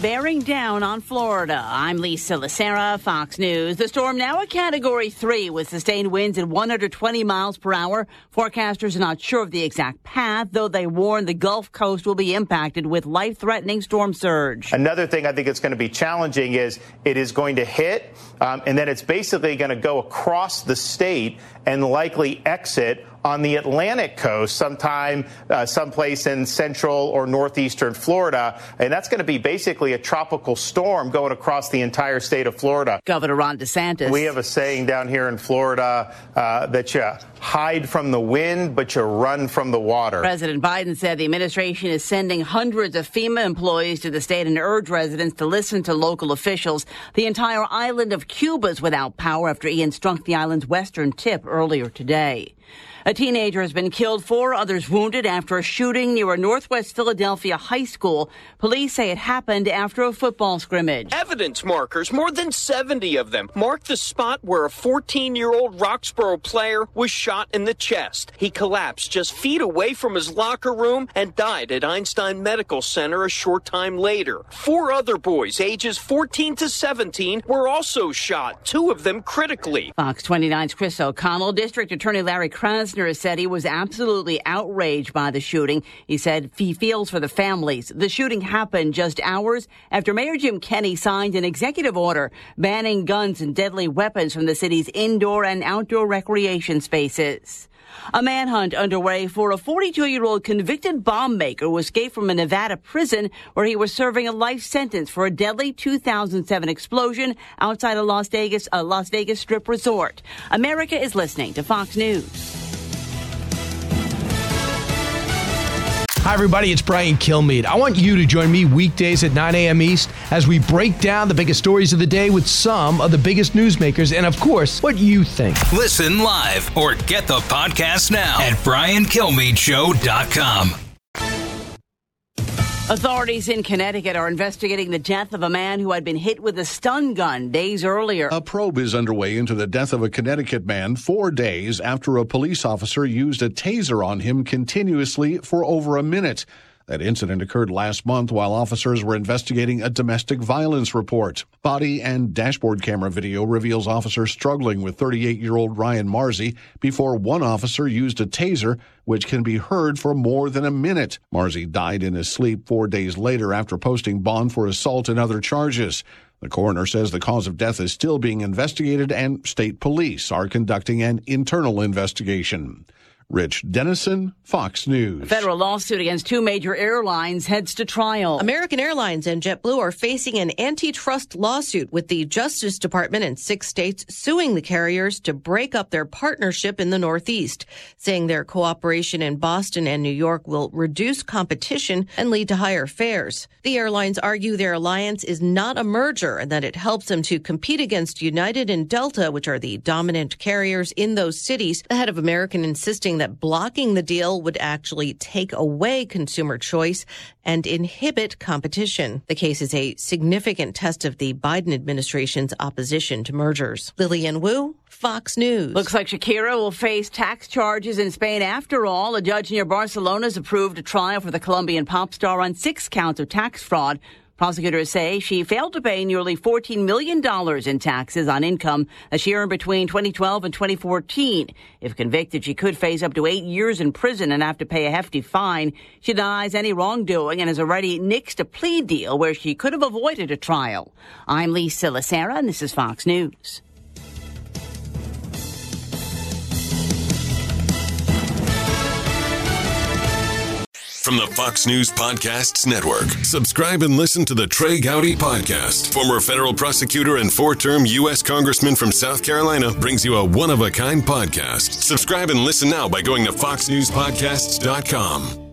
bearing down on Florida. I'm Lisa Lacera, Fox News. The storm now a Category 3 with sustained winds at 120 miles per hour. Forecasters are not sure of the exact path, though they warn the Gulf Coast will be impacted with life-threatening storm surge. Another thing I think it's going to be challenging is it is going to hit, and then it's basically going to go across the state and likely exit on the Atlantic coast sometime, someplace in central or northeastern Florida. And that's going to be basically a tropical storm going across the entire state of Florida. Governor Ron DeSantis. We have a saying down here in Florida that you hide from the wind, but you run from the water. President Biden said the administration is sending hundreds of FEMA employees to the state and urged residents to listen to local officials. The entire island of Cuba is without power after Ian struck the island's western tip earlier today. A teenager has been killed, 4 others wounded after a shooting near a Northwest Philadelphia high school. Police say it happened after a football scrimmage. Evidence markers, more than 70 of them, marked the spot where a 14-year-old Roxborough player was shot in the chest. He collapsed just feet away from his locker room and died at Einstein Medical Center a short time later. 4 other boys, ages 14 to 17, were also shot, 2 of them critically. Fox 29's Chris O'Connell, District Attorney Larry Krasner has said he was absolutely outraged by the shooting. He said he feels for the families. The shooting happened just hours after Mayor Jim Kenney signed an executive order banning guns and deadly weapons from the city's indoor and outdoor recreation spaces. A manhunt underway for a 42-year-old convicted bomb maker who escaped from a Nevada prison where he was serving a life sentence for a deadly 2007 explosion outside a Las Vegas Strip resort. America is listening to Fox News. Hi, everybody. It's Brian Kilmeade. I want you to join me weekdays at 9 a.m. East as we break down the biggest stories of the day with some of the biggest newsmakers and, of course, what you think. Listen live or get the podcast now at BrianKilmeadeShow.com. Authorities in Connecticut are investigating the death of a man who had been hit with a stun gun days earlier. A probe is underway into the death of a Connecticut man 4 days after a police officer used a taser on him continuously for over a minute. That incident occurred last month while officers were investigating a domestic violence report. Body and dashboard camera video reveals officers struggling with 38-year-old Ryan Marzi before one officer used a taser, which can be heard for more than a minute. Marzi died in his sleep 4 days later after posting bond for assault and other charges. The coroner says the cause of death is still being investigated and state police are conducting an internal investigation. Rich Dennison, Fox News. A federal lawsuit against 2 major airlines heads to trial. American Airlines and JetBlue are facing an antitrust lawsuit with the Justice Department and 6 states suing the carriers to break up their partnership in the Northeast, saying their cooperation in Boston and New York will reduce competition and lead to higher fares. The airlines argue their alliance is not a merger and that it helps them to compete against United and Delta, which are the dominant carriers in those cities. The head of American insisting that blocking the deal would actually take away consumer choice and inhibit competition. The case is a significant test of the Biden administration's opposition to mergers. Lillian Wu, Fox News. Looks like Shakira will face tax charges in Spain after all. A judge near Barcelona has approved a trial for the Colombian pop star on 6 counts of tax fraud. Prosecutors say she failed to pay nearly $14 million in taxes on income that she earned between 2012 and 2014. If convicted, she could face up to 8 years in prison and have to pay a hefty fine. She denies any wrongdoing and has already nixed a plea deal where she could have avoided a trial. I'm Lisa Lacera, and this is Fox News. From the Fox News Podcasts Network. Subscribe and listen to the Trey Gowdy Podcast. Former federal prosecutor and 4-term U.S. Congressman from South Carolina brings you a one-of-a-kind podcast. Subscribe and listen now by going to foxnewspodcasts.com.